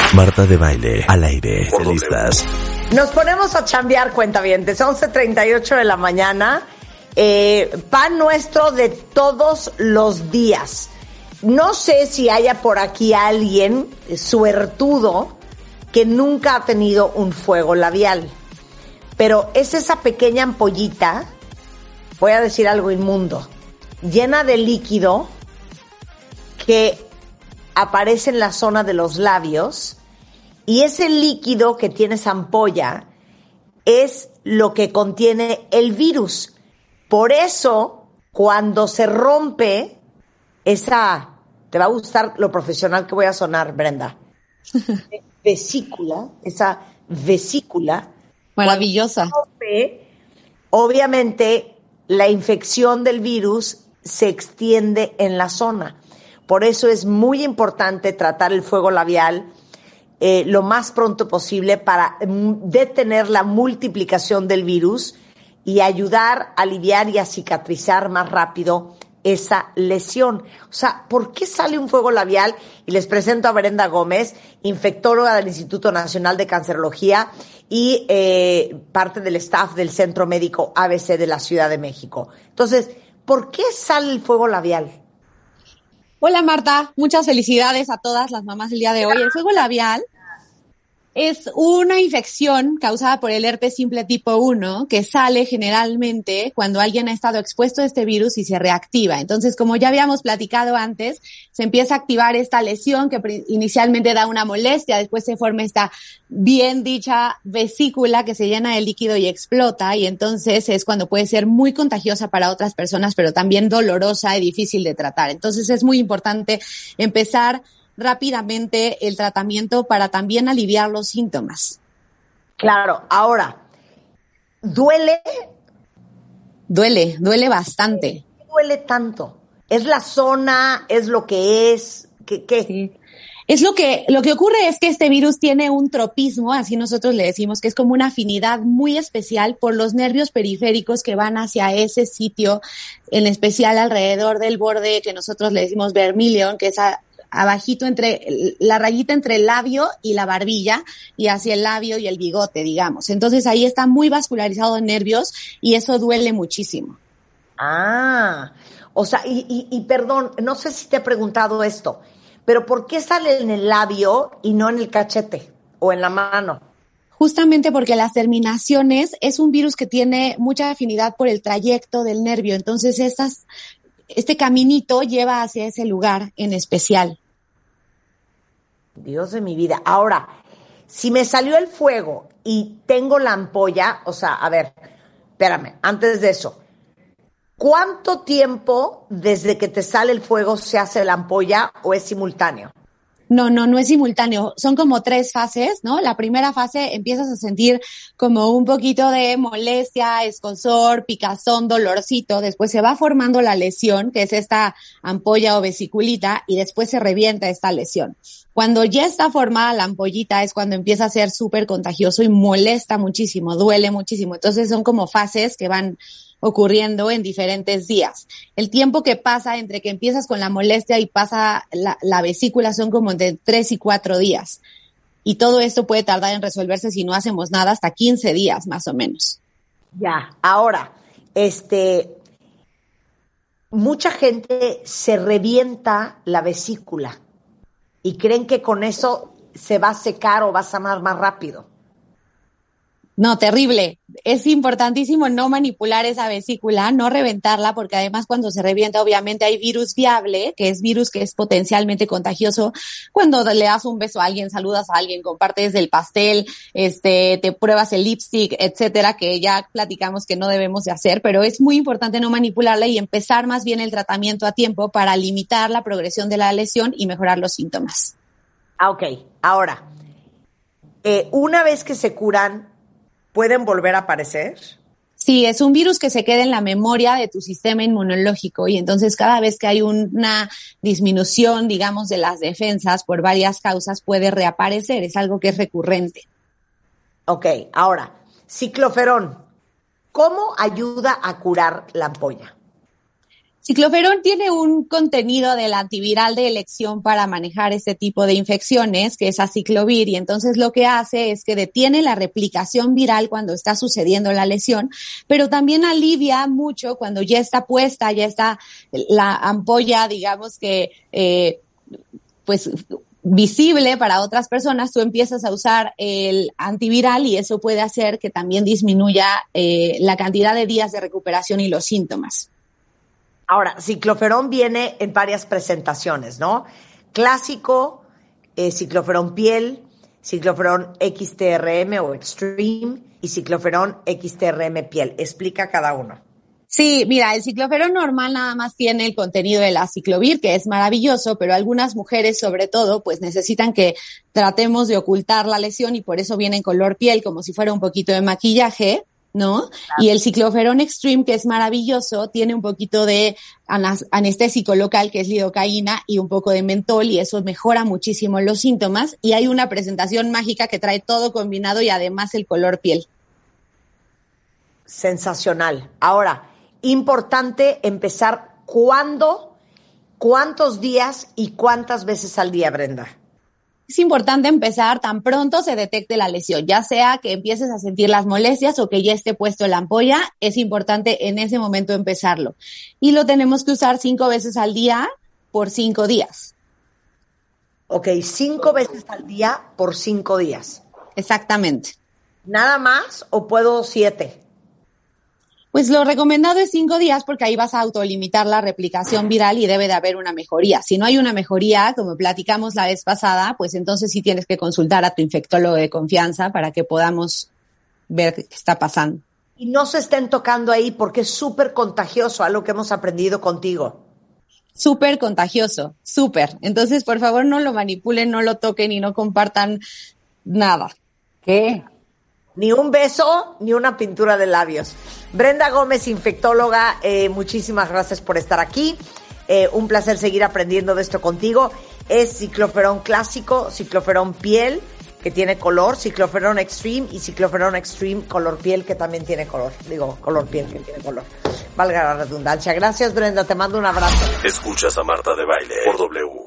Marta de Baile, al aire. ¿Listas? Nos ponemos a chambear, cuentavientes. 11:38 de la mañana. Pan nuestro de todos los días. No sé si haya por aquí alguien suertudo que nunca ha tenido un fuego labial. Pero es esa pequeña ampollita, voy a decir algo inmundo, llena de líquido que aparece en la zona de los labios, y ese líquido que tiene esa ampolla es lo que contiene el virus. Por eso, cuando se rompe esa, te va a gustar lo profesional que voy a sonar, Brenda, vesícula, esa vesícula maravillosa. Rompe, obviamente, la infección del virus se extiende en la zona. Por eso es muy importante tratar el fuego labial lo más pronto posible para detener la multiplicación del virus y ayudar a aliviar y a cicatrizar más rápido esa lesión. O sea, ¿por qué sale un fuego labial? Y les presento a Brenda Gómez, infectóloga del Instituto Nacional de Cancerología y parte del staff del Centro Médico ABC de la Ciudad de México. Entonces, ¿por qué sale el fuego labial? Hola Marta, muchas felicidades a todas las mamás del día de hoy. El fuego labial es una infección causada por el herpes simple tipo 1 que sale generalmente cuando alguien ha estado expuesto a este virus y se reactiva. Entonces, como ya habíamos platicado antes, se empieza a activar esta lesión que inicialmente da una molestia, después se forma esta bien dicha vesícula que se llena de líquido y explota, y entonces es cuando puede ser muy contagiosa para otras personas, pero también dolorosa y difícil de tratar. Entonces es muy importante empezar rápidamente el tratamiento para también aliviar los síntomas. Claro, ahora, ¿duele? Duele bastante. ¿Por qué duele tanto? ¿Es la zona? ¿Es lo que es? ¿Qué? Sí. Es lo que ocurre es que este virus tiene un tropismo, así nosotros le decimos, que es como una afinidad muy especial por los nervios periféricos que van hacia ese sitio, en especial alrededor del borde que nosotros le decimos vermilion, que es abajito entre la rayita entre el labio y la barbilla, y hacia el labio y el bigote, digamos. Entonces ahí está muy vascularizado en nervios y eso duele muchísimo. Ah, o sea, y perdón, no sé si te he preguntado esto, pero ¿por qué sale en el labio y no en el cachete o en la mano? Justamente porque las terminaciones es un virus que tiene mucha afinidad por el trayecto del nervio, entonces este caminito lleva hacia ese lugar en especial. Dios de mi vida. Ahora, si me salió el fuego y tengo la ampolla, o sea, a ver, espérame, antes de eso, ¿cuánto tiempo desde que te sale el fuego se hace la ampolla o es simultáneo? No es simultáneo. Son como 3 fases, ¿no? La primera fase empiezas a sentir como un poquito de molestia, escozor, picazón, dolorcito. Después se va formando la lesión, que es esta ampolla o vesiculita, y después se revienta esta lesión. Cuando ya está formada la ampollita es cuando empieza a ser súper contagioso y molesta muchísimo, duele muchísimo. Entonces son como fases que van ocurriendo en diferentes días. El tiempo que pasa entre que empiezas con la molestia y pasa la vesícula son como entre 3 y 4 días. Y todo esto puede tardar en resolverse si no hacemos nada hasta 15 días más o menos. Ya, ahora, mucha gente se revienta la vesícula y creen que con eso se va a secar o va a sanar más rápido. No, terrible. Es importantísimo no manipular esa vesícula, no reventarla, porque además cuando se revienta obviamente hay virus viable, que es virus que es potencialmente contagioso. Cuando le das un beso a alguien, saludas a alguien, compartes el pastel, te pruebas el lipstick, etcétera, que ya platicamos que no debemos de hacer, pero es muy importante no manipularla y empezar más bien el tratamiento a tiempo para limitar la progresión de la lesión y mejorar los síntomas. Ok, ahora, una vez que se curan, ¿pueden volver a aparecer? Sí, es un virus que se queda en la memoria de tu sistema inmunológico y entonces cada vez que hay una disminución, digamos, de las defensas por varias causas puede reaparecer, es algo que es recurrente. Ok, ahora, cicloferón, ¿cómo ayuda a curar la ampolla? Cicloferón tiene un contenido del antiviral de elección para manejar este tipo de infecciones, que es aciclovir, y entonces lo que hace es que detiene la replicación viral cuando está sucediendo la lesión, pero también alivia mucho cuando ya está puesta, ya está la ampolla, digamos que, pues, visible para otras personas, tú empiezas a usar el antiviral y eso puede hacer que también disminuya la cantidad de días de recuperación y los síntomas. Ahora, cicloferón viene en varias presentaciones, ¿no? Clásico, cicloferón piel, cicloferón XTRM o Extreme y cicloferón XTRM piel. Explica cada uno. Sí, mira, el cicloferón normal nada más tiene el contenido del aciclovir, que es maravilloso, pero algunas mujeres, sobre todo, pues necesitan que tratemos de ocultar la lesión y por eso viene en color piel, como si fuera un poquito de maquillaje, ¿no? Claro. Y el cicloferón extreme, que es maravilloso, tiene un poquito de anestésico local, que es lidocaína, y un poco de mentol, y eso mejora muchísimo los síntomas. Y hay una presentación mágica que trae todo combinado y además el color piel. Sensacional. Ahora, importante empezar ¿cuándo? ¿Cuántos días y cuántas veces al día, Brenda? Es importante empezar tan pronto se detecte la lesión, ya sea que empieces a sentir las molestias o que ya esté puesto la ampolla, es importante en ese momento empezarlo. Y lo tenemos que usar 5 veces al día por 5 días. Ok, 5 veces al día por 5 días. Exactamente. ¿Nada más o puedo 7? Pues lo recomendado es 5 días porque ahí vas a autolimitar la replicación viral y debe de haber una mejoría. Si no hay una mejoría, como platicamos la vez pasada, pues entonces sí tienes que consultar a tu infectólogo de confianza para que podamos ver qué está pasando. Y no se estén tocando ahí porque es súper contagioso, algo que hemos aprendido contigo. Súper contagioso, súper. Entonces, por favor, no lo manipulen, no lo toquen y no compartan nada. ¿Qué? Ni un beso, ni una pintura de labios. Brenda Gómez, infectóloga, muchísimas gracias por estar aquí. Un placer seguir aprendiendo de esto contigo. Es cicloferón clásico, cicloferón piel, que tiene color, cicloferón extreme y cicloferón extreme color piel, que también tiene color. Digo, color piel, que tiene color. Valga la redundancia. Gracias, Brenda. Te mando un abrazo. Escuchas a Marta de Baile por W.